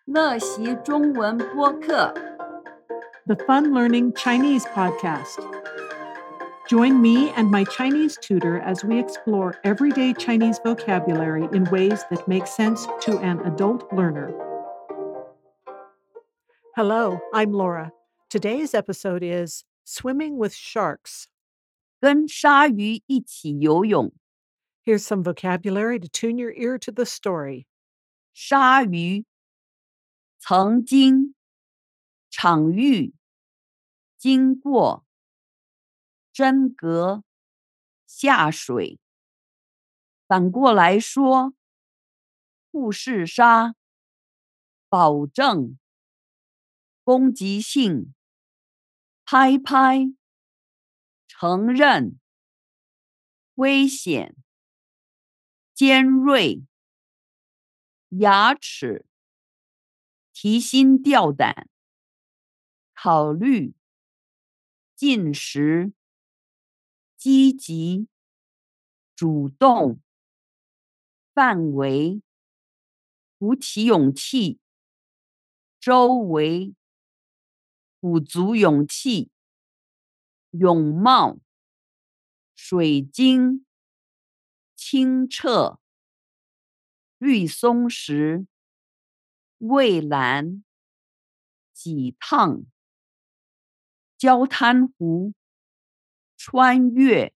乐习中文播客 the Fun Learning Chinese podcast. Join me and my Chinese tutor as we explore everyday Chinese vocabulary in ways that make sense to an adult learner. Hello, I'm Laura. Today's episode is Swimming with Sharks. 跟鲨鱼一起游泳。 Here's some vocabulary to tune your ear to the story. 鲨鱼曾经场域经过真格下水。反过来说，富士鲨保证攻击性，拍拍承认危险，尖锐牙齿提心吊胆，考虑进食，积极主动，范围鼓起勇气，周围鼓足勇气，泳帽水晶清澈，绿松石蔚蓝几趟，焦滩湖穿越，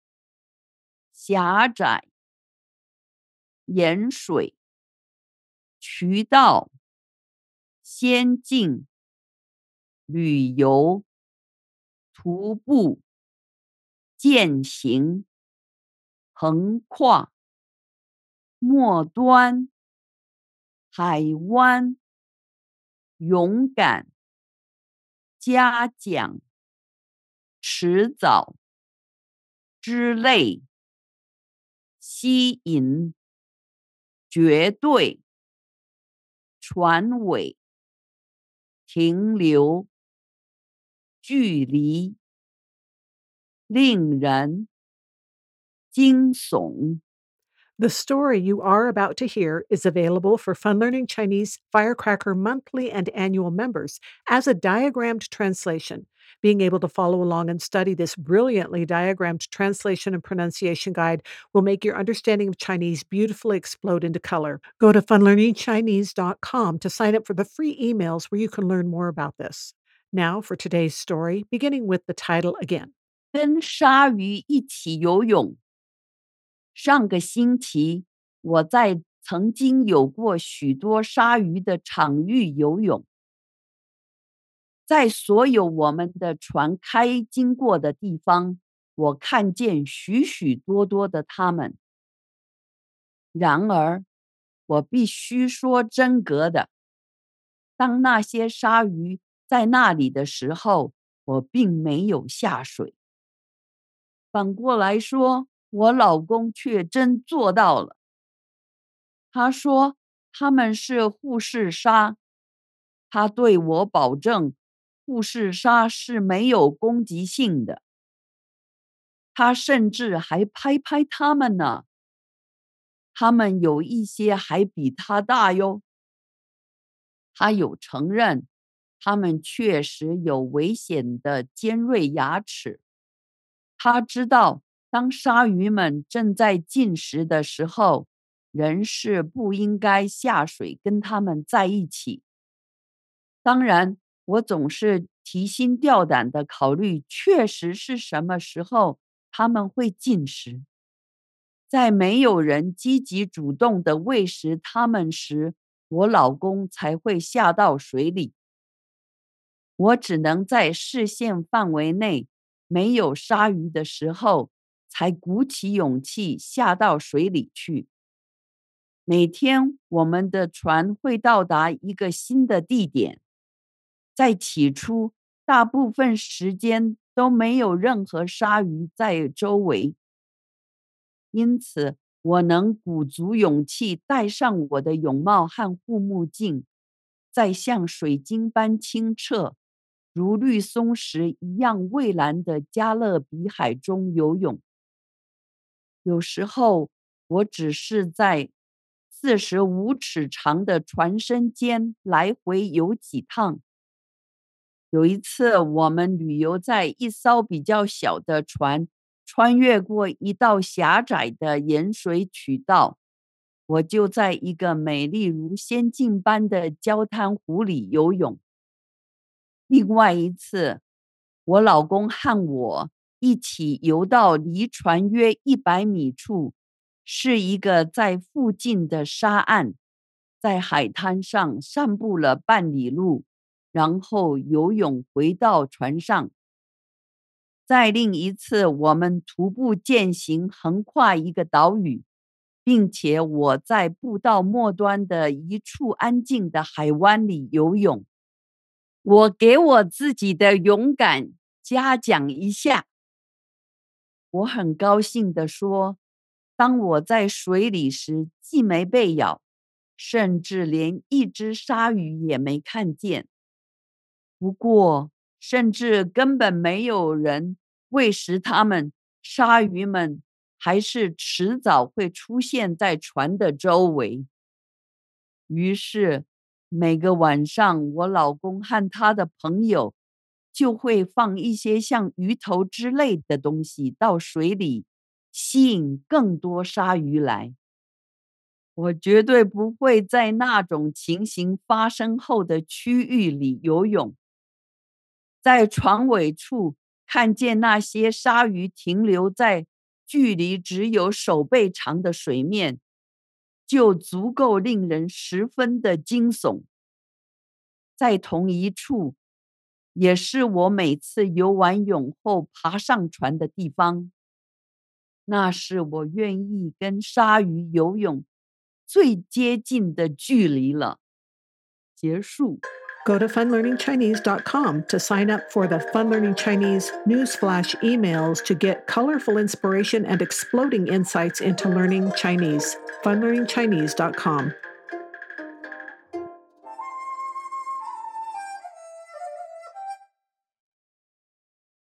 狭窄盐水渠道仙境旅游徒步践行横跨末端海湾勇敢嘉奖迟早之类吸引绝对船尾停留距离令人惊悚。 The story you are about to hear is available for Fun Learning Chinese Firecracker monthly and annual members as a diagrammed translation. Being able to follow along and study this brilliantly diagrammed translation and pronunciation guide will make your understanding of Chinese beautifully explode into color. Go to funlearningchinese.com to sign up for the free emails where you can learn more about this. Now for today's story, beginning with the title again. 跟鲨鱼一起游泳。上个星期，我在曾经有过许多鲨鱼的场域游泳，在所有我们的船开经过的地方，我看见许许多多的它们。然而，我必须说真格的，当那些鲨鱼在那里的时候，我并没有下水。反过来说，我老公却真做到了。他说他们是护士鲨，他对我保证护士鲨是没有攻击性的。他甚至还拍拍它们呢，它们有一些还比他大哟。他有承认它们确实有危险的尖锐牙齿。他知道当鲨鱼们正在进食的时候，人是不应该下水跟它们在一起。当然，我总是提心吊胆地考虑确实是什么时候他们会进食。在没有人积极主动地喂食它们时，我老公才会下到水里。我只能在视线范围内没有鲨鱼的时候，才鼓起勇气下到水里去。每天我们的船会到达一个新的地点，在起初大部分时间都没有任何鲨鱼在周围，因此我能鼓足勇气戴上我的泳帽和护目镜，在像水晶般清澈如绿松石一样蔚蓝的加勒比海中游泳。有时候我只是在 45尺长的船身间来回游几趟。有一次，我们旅游在一艘比较小的船，穿越过一道狭窄的盐水渠道，我就在一个美丽如仙境般的焦滩湖里游泳。另外一次，我老公和我一起游到离船约100米处，是一个在附近的沙岸，在海滩上散步了半里路，然后游泳回到船上。再另一次，我们徒步健行，横跨一个岛屿，并且我在步道末端的一处安静的海湾里游泳。我给我自己的勇敢嘉奖一下。我很高兴地说，当我在水里时，既没被咬，甚至连一只鲨鱼也没看见。不过，甚至根本没有人喂食它们，鲨鱼们还是迟早会出现在船的周围。于是，每个晚上，我老公和他的朋友就会放一些像鱼头之类的东西到水里，吸引更多鲨鱼来。我绝对不会在那种情形发生后的区域里游泳。在船尾处看见那些鲨鱼停留在距离只有手背长的水面，就足够令人十分的惊悚。在同一处，也是我每次游完泳后爬上船的地方。那是我愿意跟鲨鱼游泳最接近的距离了。结束。 Go to funlearningchinese.com to sign up for the Fun Learning Chinese newsflash emails to get colorful inspiration and exploding insights into learning Chinese. funlearningchinese.com